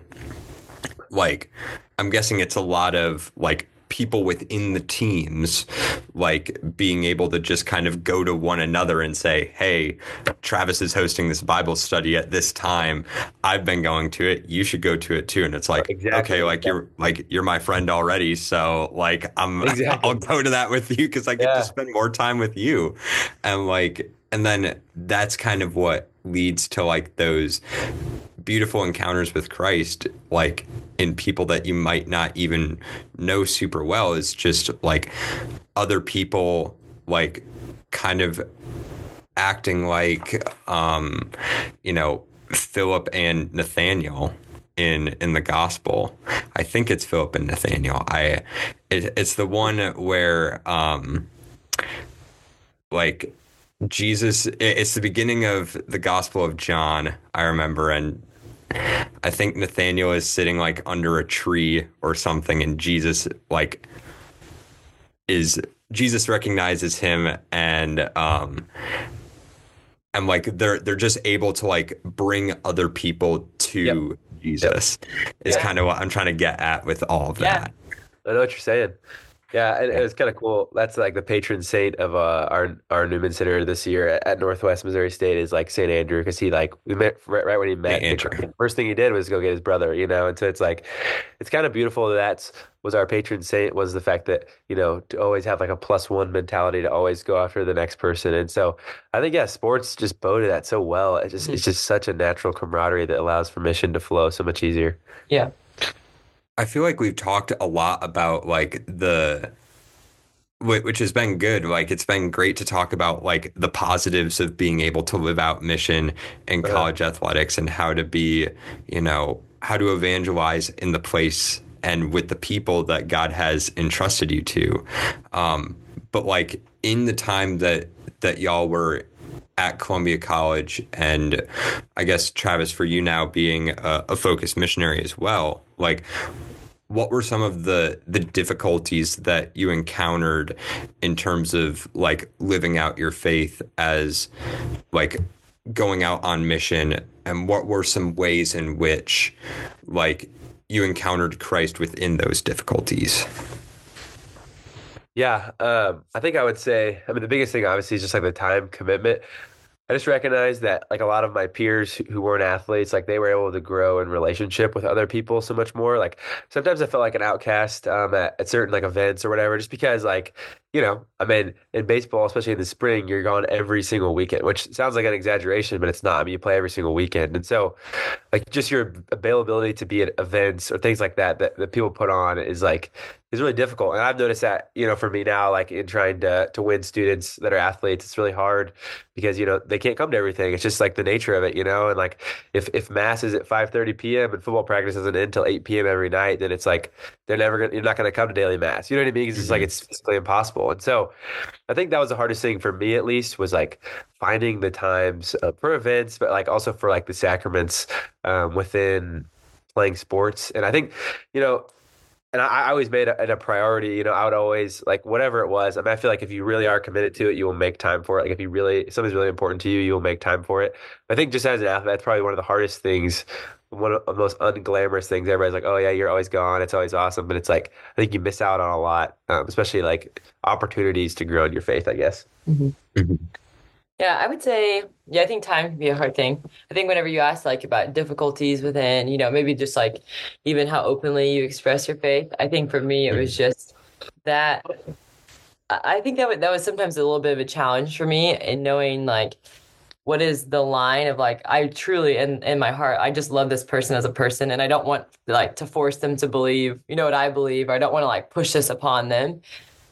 like I'm guessing it's a lot of like people within the teams like being able to just kind of go to one another and say, hey, Travis is hosting this Bible study at this time. I've been going to it. You should go to it too. And it's like, okay, Exactly, like you're like you're my friend already. So like I'm I'll exactly. go to that with you because I get to Yeah, spend more time with you. And like and then that's kind of what leads to like those beautiful encounters with Christ, like in people that you might not even know super well, is just like other people, like kind of acting like, um, you know, Philip and Nathaniel in in the gospel. I think it's Philip and Nathaniel. I it, it's the one where um like Jesus, it's the beginning of the Gospel of John, I remember, and I think Nathaniel is sitting like under a tree or something, and Jesus like is Jesus recognizes him, and um, and like they're they're just able to like bring other people yep, to yep, Jesus is yeah. kind of what I'm trying to get at with all of Yeah. that. I know what you're saying. Yeah, and it Yeah. was kind of cool. That's like the patron saint of uh, our our Newman Center this year at, at Northwest Missouri State is like Saint Andrew because he like we met right, right when he Hey, met the Andrew. first thing he did was go get his brother, you know. And so it's like it's kind of beautiful that that's was our patron saint was the fact that you know to always have like a plus one mentality to always go after the next person. And so I think yeah, sports just boded that so well. It's just it's Mhm. just such a natural camaraderie that allows for mission to flow so much easier. Yeah. I feel like we've talked a lot about like the Wh- which has been good. Like it's been great to talk about like the positives of being able to live out mission in Uh, college athletics and how to be, you know, how to evangelize in the place and with the people that God has entrusted you to. Um, but like in the time that that y'all were at Columbia College, and I guess Travis, for you now being a, a focused missionary as well, like what were some of the the difficulties that you encountered in terms of like living out your faith as like going out on mission, and what were some ways in which like you encountered Christ within those difficulties? yeah, um, I think I would say, I mean, the biggest thing obviously is just like the time commitment. I just recognized that like a lot of my peers who who weren't athletes, like they were able to grow in relationship with other people so much more. Like sometimes I felt like an outcast um, at, at certain like events or whatever, just because like, you know, I mean, in baseball, especially in the spring, you're gone every single weekend, which sounds like an exaggeration, but it's not. I mean, you play every single weekend. And so like just your availability to be at events or things like that that, that people put on is like is really difficult. And I've noticed that, you know, for me now, like in trying to to win students that are athletes, it's really hard because, you know, they can't come to everything. It's just like the nature of it, you know, and like if if mass is at five thirty p m and football practice isn't until eight p m every night, then it's like they're never gonna you're not gonna come to daily mass. You know what I mean? It's just like Mhm. it's physically impossible. And so I think that was the hardest thing for me, at least, was like finding the times uh, for events, but like also for like the sacraments um, within playing sports. And I think, you know, and I, I always made it a, a priority. You know, I would always like whatever it was. I mean, I feel like if you really are committed to it, you will make time for it. Like if you really if something's really important to you, you will make time for it. I think just as an athlete, that's probably one of the hardest things. One of the most unglamorous things. Everybody's like, "Oh yeah, you're always gone. It's always awesome," but it's like I think you miss out on a lot, um, especially like opportunities to grow in your faith, I guess. Mm-hmm. Mhm. Yeah, I would say, yeah, I think time can be a hard thing. I think whenever you ask like about difficulties within, you know, maybe just like even how openly you express your faith, I think for me it was just that I I think that would, that was sometimes a little bit of a challenge for me in knowing like what is the line of like I truly in in my heart I just love this person as a person and I don't want like to force them to believe, you know, what I believe, or I don't want to like push this upon them.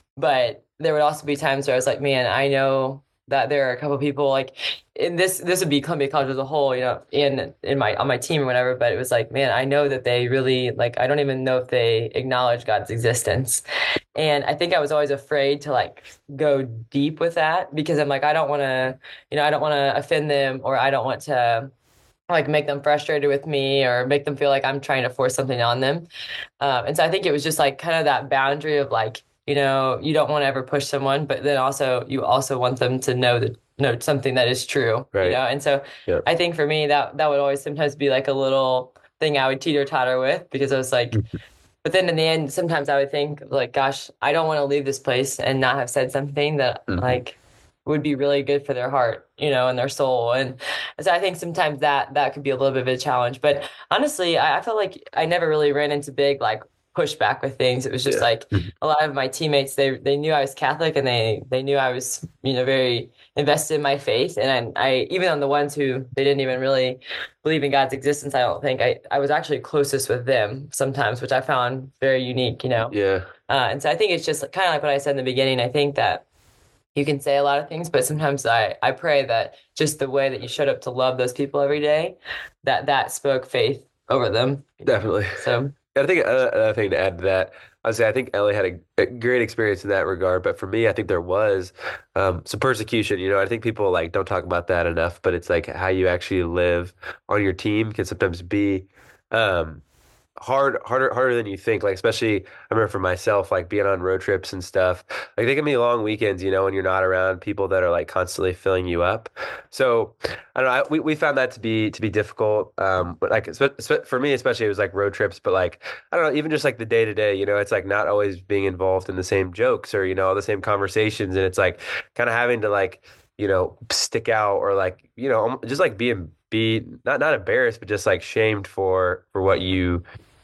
But there would also be times where I was like, man, I know that there are a couple of people like in this this would be Columbia College as a whole, you know, in in my on my team or whatever, but it was like, man, I know that they really like I don't even know if they acknowledge God's existence. And I think I was always afraid to like go deep with that because I'm like, I don't want to, you know, I don't want to offend them, or I don't want to like make them frustrated with me or make them feel like I'm trying to force something on them. Um, and so I think it was just like kind of that boundary of like, you know, you don't want to ever push someone, but then also you also want them to know that know something that is true, you Right. know? And so Yeah. I think for me that that would always sometimes be like a little thing I would teeter totter with because I was like, but then in the end, sometimes I would think like, gosh, I don't want to leave this place and not have said something that Mhm. like would be really good for their heart, you know, and their soul. And so I think sometimes that that could be a little bit of a challenge. But honestly, I, I felt like I never really ran into big like pushback with things. It was just Yeah. like a lot of my teammates, they they knew I was Catholic and they they knew I was, you know, very invested in my faith. And I, I even on the ones who they didn't even really believe in God's existence, I don't think I, I was actually closest with them sometimes, which I found very unique, you know. Yeah. Uh, and so I think it's just kind of like what I said in the beginning. I think that you can say a lot of things, but sometimes I, I pray that just the way that you showed up to love those people every day, that that spoke faith over them. Definitely. So I think another, another thing to add to that, I would say I think Ellie had a, a great experience in that regard, but for me, I think there was um, some persecution. You know, I think people like don't talk about that enough, but it's like how you actually live on your team can sometimes be um, hard, harder, harder than you think. Like especially, I remember for myself, like being on road trips and stuff. Like they can be long weekends, you know, when you're not around people that are like constantly filling you up. So I don't know. I, we we found that to be to be difficult. Um, but like spe- spe- for me, especially, it was like road trips. But like I don't know, even just like the day to day, you know, it's like not always being involved in the same jokes or you know all the same conversations, and it's like kind of having to like you know stick out or like you know just like being be not not embarrassed, but just like shamed for for what you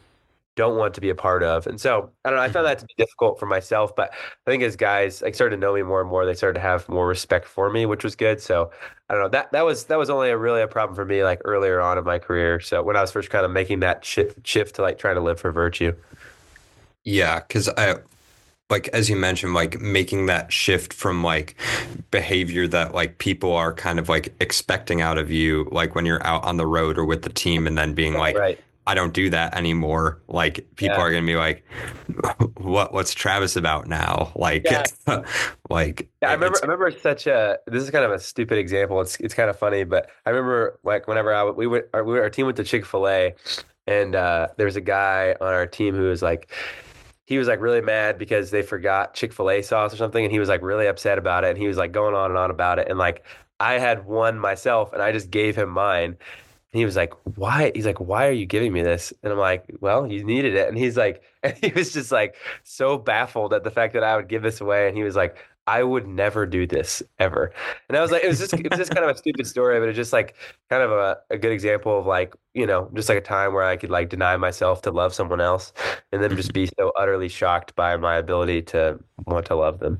don't want to be a part of. And so I don't know, I found that to be difficult for myself, but I think as guys like started to know me more and more, they started to have more respect for me, which was good. So I don't know, that that was that was only a really a problem for me like earlier on in my career. So when I was first kind of making that shift shift to like trying to live for virtue. Yeah, because I like as you mentioned, like making that shift from like behavior that like people are kind of like expecting out of you, like when you're out on the road or with the team, and then being like, Right. I don't do that anymore. Like people Yeah. are gonna be like, what what's Travis about now? Like, Yeah. like Yeah, I remember. it's I remember such a. This is kind of a stupid example. It's it's kind of funny, but I remember like whenever I we went, our, we were, our team went to Chick-fil-A, and uh, there was a guy on our team who was like, he was like really mad because they forgot Chick-fil-A sauce or something, and he was like really upset about it, and he was like going on and on about it, and like I had one myself, and I just gave him mine. And he was like, "Why?" He's like, "Why are you giving me this?" And I'm like, "Well, you needed it." And he's like, and he was just like so baffled at the fact that I would give this away. And he was like, "I would never do this ever." And I was like, it was just, it was just kind of a stupid story, but it's just like kind of a, a good example of like, you know, just like a time where I could like deny myself to love someone else and then just be so utterly shocked by my ability to want to love them.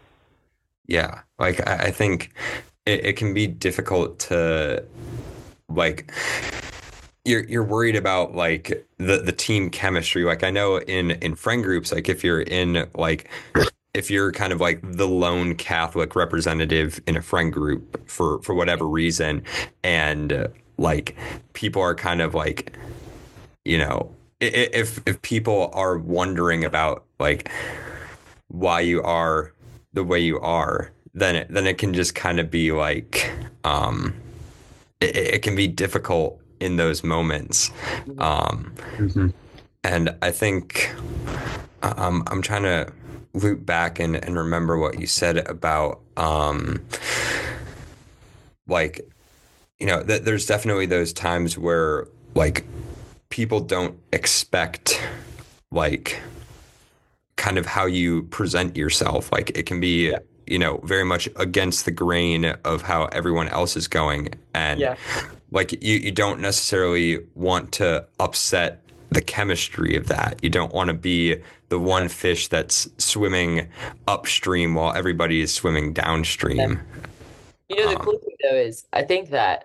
yeah, like I, I think it, it can be difficult to like you're you're worried about like the the team chemistry. Like I know in in friend groups, like if you're in like if you're kind of like the lone Catholic representative in a friend group for for whatever reason, and uh, like people are kind of like, you know, i- i- if if people are wondering about like why you are the way you are, then it, then it can just kind of be like um it, it can be difficult in those moments. Um, Mm-hmm. and I think um, I'm trying to loop back and, and remember what you said about um, like, you know, th- there's definitely those times where like people don't expect like kind of how you present yourself. Like it can be, Yeah. you know, very much against the grain of how everyone else is going. And Yeah. like you, you don't necessarily want to upset the chemistry of that. You don't want to be the one fish that's swimming upstream while everybody is swimming Yeah. downstream. You know, the Um, cool thing though is I think that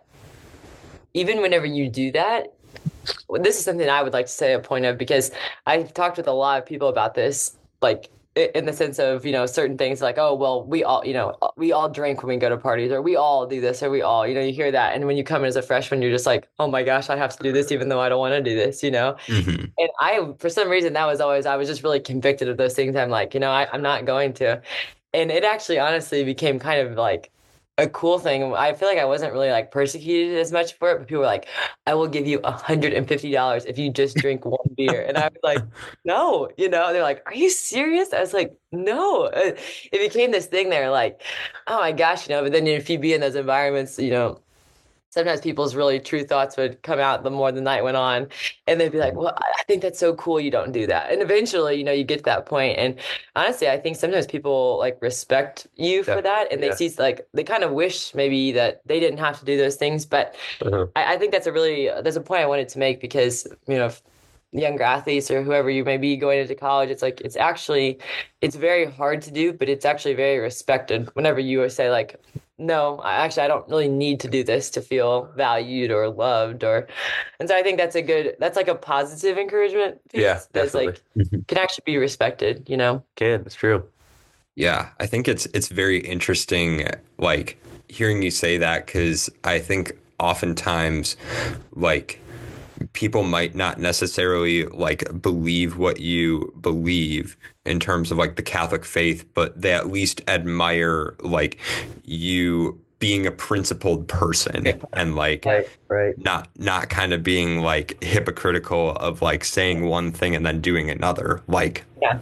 even whenever you do that, well, this is something I would like to say a point of because I've talked with a lot of people about this, like i- in the sense of, you know, certain things like, oh, well, we all, you know, we all drink when we go to parties, or we all do this, or we all, you know, you hear that. And when you come in as a freshman, you're just like, oh my gosh, I have to do this even though I don't want to do this, you know? mhm. And I, for some reason, that was always, I was just really convicted of those things. I'm like, you know, I, I'm not going to. And it actually honestly became kind of like a cool thing. I feel like I wasn't really like persecuted as much for it, but people were like, I will give you one hundred fifty dollars if you just drink one beer. And I was like, no, you know, they're like, are you serious? I was like, no. Uh, It became this thing there, like, oh my gosh, you know, but then if you be in those environments, you know, sometimes people's really true thoughts would come out the more the night went on, and they'd be like, well, I think that's so cool you don't do that. And eventually, you know, you get to that point. And honestly, I think sometimes people like respect you for Def- that, and they yeah. see like they kind of wish maybe that they didn't have to do those things. But Uh-huh. I, I think that's a really there's a point I wanted to make because, you know, if younger athletes or whoever you may be going into college, it's like it's actually it's very hard to do, but it's actually very respected whenever you say like, no, I actually I don't really need to do this to feel valued or loved, or and so I think that's a good that's like a positive encouragement Yeah, piece that's definitely. like can actually be respected, you know? Can. It's true. Yeah, I think it's it's very interesting, like hearing you say that, because I think oftentimes, like people might not necessarily like believe what you believe in terms of like the Catholic faith, but they at least admire like you being a principled person and like Yeah. Right, right. not not kind of being like hypocritical of like saying one thing and then doing another. Like Yeah.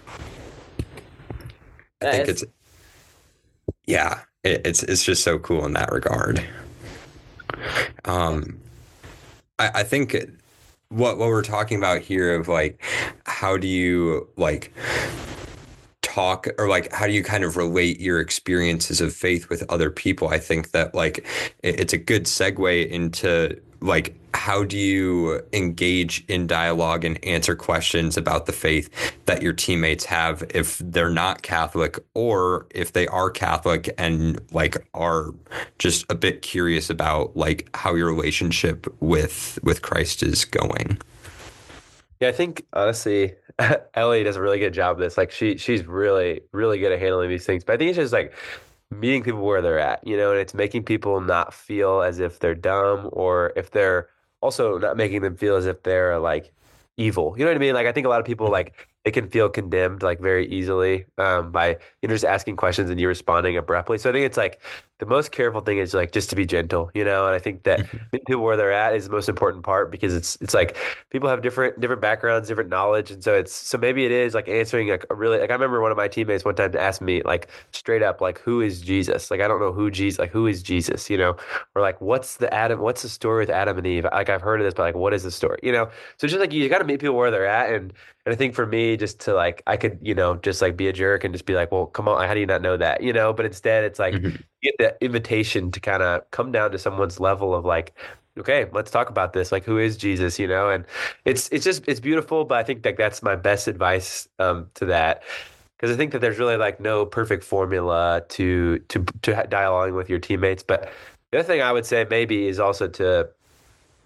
I think That is- it's yeah, it, it's it's just so cool in that regard. Um, I, I think what what we're talking about here of like how do you like talk or like how do you kind of relate your experiences of faith with other people? I think that like it, it's a good segue into like how do you engage in dialogue and answer questions about the faith that your teammates have if they're not Catholic, or if they are Catholic and like are just a bit curious about like how your relationship with with Christ is going. Yeah, I think honestly, Ellie does a really good job of this. Like she she's really, really good at handling these things. But I think it's just like meeting people where they're at, you know, and it's making people not feel as if they're dumb or if they're also not making them feel as if they're like evil. You know what I mean? Like I think a lot of people like they can feel condemned like very easily um, by you know just asking questions and you responding abruptly. So I think it's like the most careful thing is like just to be gentle, you know. And I think that meeting people where they're at is the most important part because it's it's like people have different different backgrounds, different knowledge, and so it's so maybe it is like answering like a really like I remember one of my teammates one time asked me like straight up like who is Jesus? Like I don't know who Jesus like who is Jesus, you know, or like what's the Adam what's the story with Adam and Eve? Like I've heard of this, but like what is the story, you know? So it's just like you got to meet people where they're at, and and I think for me just to like I could you know just like be a jerk and just be like, well, come on, how do you not know that, you know? But instead it's like Mhm. you get the invitation to kind of come down to someone's level of like okay, let's talk about this. Like, who is Jesus? You know, and it's it's just it's beautiful. But I think that that's my best advice um, to that because I think that there's really like no perfect formula to to to dialoguing with your teammates. But the other thing I would say maybe is also to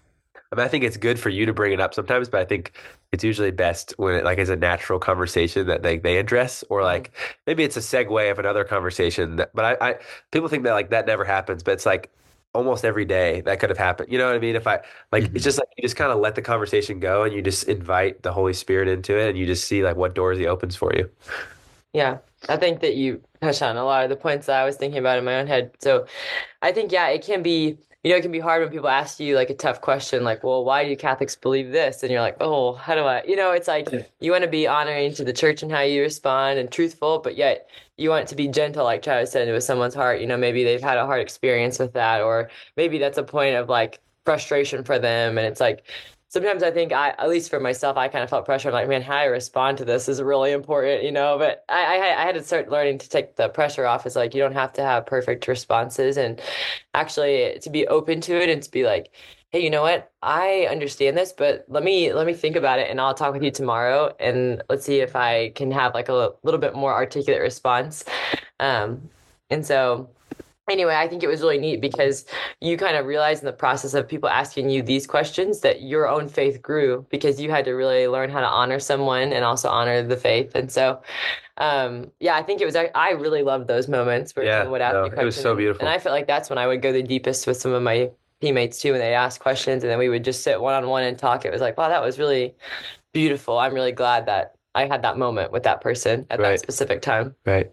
I mean, I think it's good for you to bring it up sometimes, but I think it's usually best when it like is a natural conversation that they, they address, or like maybe it's a segue of another conversation that, but I, I, people think that like that never happens, but it's like almost every day that could have happened. You know what I mean? If I like, Mhm. it's just like you just kind of let the conversation go and you just invite the Holy Spirit into it and you just see like what doors he opens for you. Yeah, I think that you touched on a lot of the points that I was thinking about in my own head. So I think, yeah, it can be, you know, it can be hard when people ask you like a tough question, like, well, why do Catholics believe this? And you're like, oh, how do I, you know, it's like you want to be honoring to the church and how you respond and truthful, but yet you want to be gentle, like Travis said, with someone's heart. You know, maybe they've had a hard experience with that, or maybe that's a point of like frustration for them. And it's like, sometimes I think I, at least for myself, I kind of felt pressure. I'm like, man, how I respond to this is really important, you know, but I, I, I had to start learning to take the pressure off. It's like, you don't have to have perfect responses, and actually to be open to it and to be like, hey, you know what? I understand this, but let me, let me think about it and I'll talk with you tomorrow. And let's see if I can have like a little bit more articulate response. Um, and so Anyway, I think it was really neat because you kind of realized in the process of people asking you these questions that your own faith grew because you had to really learn how to honor someone and also honor the faith. And so, um, yeah, I think it was, I really loved those moments where Yeah, people would ask no, me it was questions. so beautiful. And I felt like that's when I would go the deepest with some of my teammates too, when they asked questions and then we would just sit one-on-one and talk. It was like, wow, that was really beautiful. I'm really glad that I had that moment with that person at Right. that specific time. Right.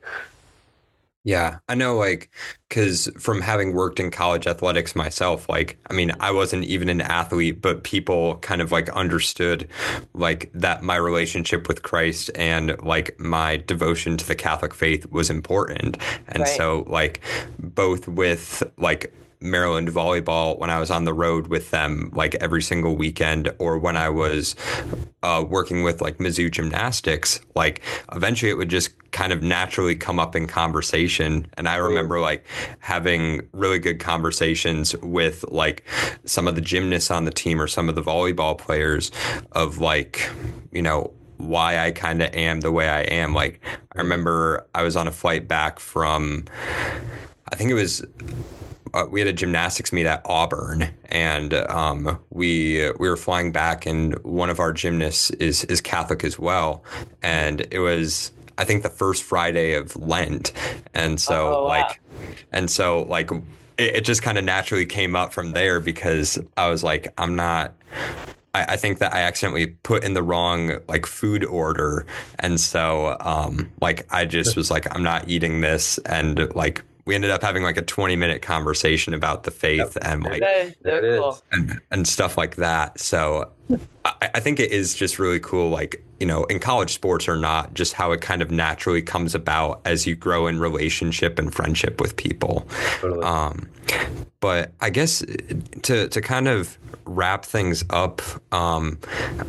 Yeah, I know, like, because from having worked in college athletics myself, like, I mean, I wasn't even an athlete, but people kind of like understood like that my relationship with Christ and like my devotion to the Catholic faith was important. And Right. so, like, both with like Maryland volleyball when I was on the road with them like every single weekend, or when I was uh, working with like Mizzou gymnastics, like eventually it would just kind of naturally come up in conversation. And I remember like having really good conversations with like some of the gymnasts on the team or some of the volleyball players of like, you know, why I kind of am the way I am. Like I remember I was on a flight back from, I think it was Uh, we had a gymnastics meet at Auburn, and um, we we were flying back, and one of our gymnasts is is Catholic as well, and it was I think the first Friday of Lent, and so Oh, wow. like, and so like it, it just kind of naturally came up from there because I was like, I'm not. I, I think that I accidentally put in the wrong like food order, and so um, like I just was like, I'm not eating this, and like. We ended up having like a twenty minute conversation about the faith Yep. and like That is so There it cool. is. and, and stuff like that. So I, I think it is just really cool. Like, you know, in college sports or not, just how it kind of naturally comes about as you grow in relationship and friendship with people. Totally. Um, but I guess to to kind of wrap things up, um,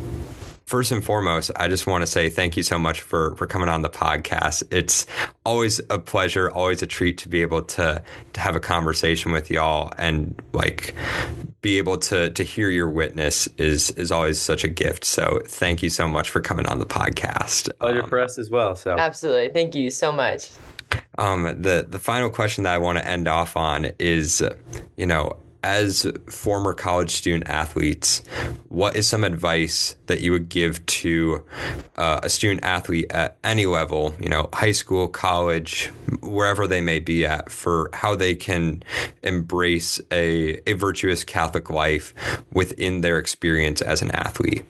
first and foremost, I just want to say thank you so much for, for coming on the podcast. It's always a pleasure, always a treat to be able to to have a conversation with y'all, and like be able to to hear your witness is is always such a gift. So thank you so much for coming on the podcast. Pleasure Um, for us as well. So Absolutely. Thank you so much. um, the the final question that I want to end off on is, you know, as former college student athletes, what is some advice that you would give to uh, a student athlete at any level, you know, high school, college, wherever they may be at, for how they can embrace a, a virtuous Catholic life within their experience as an athlete?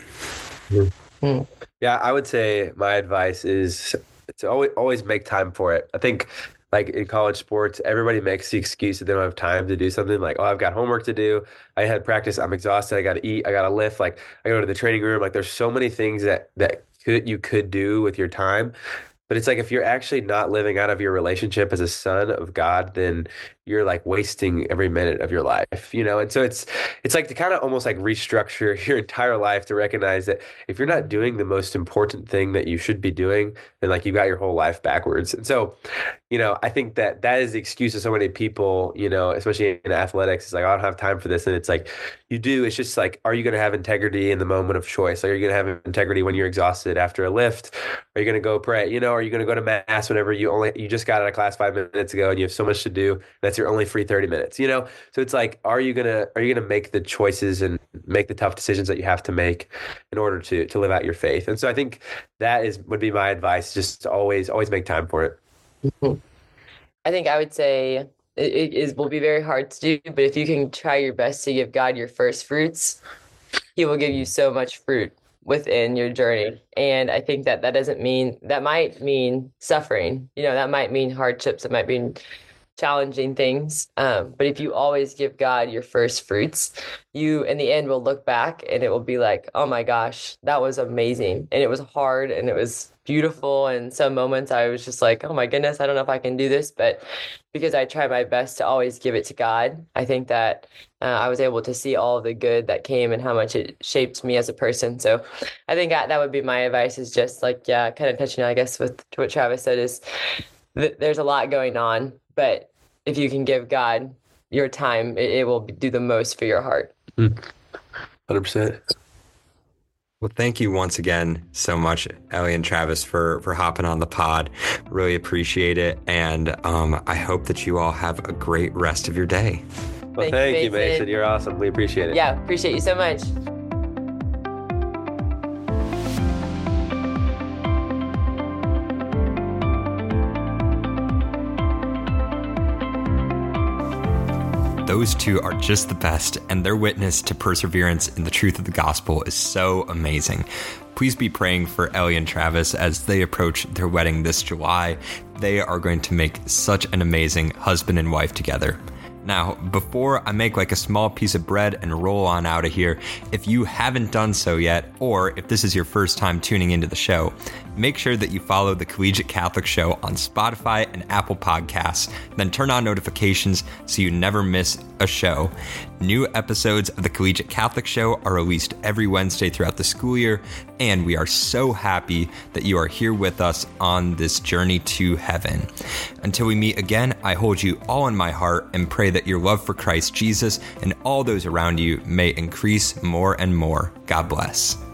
Hmm. yeah, I would say my advice is to always always make time for it. I think like in college sports, everybody makes the excuse that they don't have time to do something. Like, oh, I've got homework to do. I had practice. I'm exhausted. I got to eat. I got to lift. Like, I go to the training room. Like, there's so many things that that could you could do with your time. But it's like if you're actually not living out of your relationship as a son of God, then you're like wasting every minute of your life, you know? And so it's it's like to kind of almost like restructure your entire life to recognize that if you're not doing the most important thing that you should be doing, then like you got your whole life backwards. And so, you know, I think that that is the excuse of so many people, you know, especially in athletics. It's like, oh, I don't have time for this. And it's like, you do. It's just like, are you going to have integrity in the moment of choice? Like, are you going to have integrity when you're exhausted after a lift? Are you going to go pray? You know, are you going to go to mass whenever you only, you just got out of class five minutes ago and you have so much to do? That's your only free thirty minutes, you know? So it's like, are you gonna are you gonna make the choices and make the tough decisions that you have to make in order to to live out your faith? And so I think that is would be my advice, just to always always make time for it. I think I would say it, it is will be very hard to do, but if you can try your best to give God your first fruits, he will give you so much fruit within your journey. And I think that that doesn't mean, that might mean suffering, you know, that might mean hardships, it might mean challenging things. Um, but if you always give God your first fruits, you in the end will look back and it will be like, oh my gosh, that was amazing. And it was hard and it was beautiful. And some moments I was just like, oh my goodness, I don't know if I can do this. But because I try my best to always give it to God, I think that uh, I was able to see all of the good that came and how much it shaped me as a person. So I think that, that would be my advice, is just like, yeah, kind of touching, I guess, with what Travis said, is th- there's a lot going on. But if you can give God your time, it, it will do the most for your heart. one hundred percent. Well, thank you once again so much, Ellie and Travis, for, for hopping on the pod. Really appreciate it. And um, I hope that you all have a great rest of your day. Well, Thank thank you, you, Mason. Mason. You're awesome. We appreciate it. Yeah, appreciate you so much. Those two are just the best, and their witness to perseverance in the truth of the gospel is so amazing. Please be praying for Ellie and Travis as they approach their wedding this July. They are going to make such an amazing husband and wife together. Now, before I make like a small piece of bread and roll on out of here, if you haven't done so yet, or if this is your first time tuning into the show, make sure that you follow the Collegiate Catholic Show on Spotify and Apple Podcasts, then turn on notifications so you never miss a show. New episodes of the Collegiate Catholic Show are released every Wednesday throughout the school year, and we are so happy that you are here with us on this journey to heaven. Until we meet again, I hold you all in my heart and pray that your love for Christ Jesus and all those around you may increase more and more. God bless.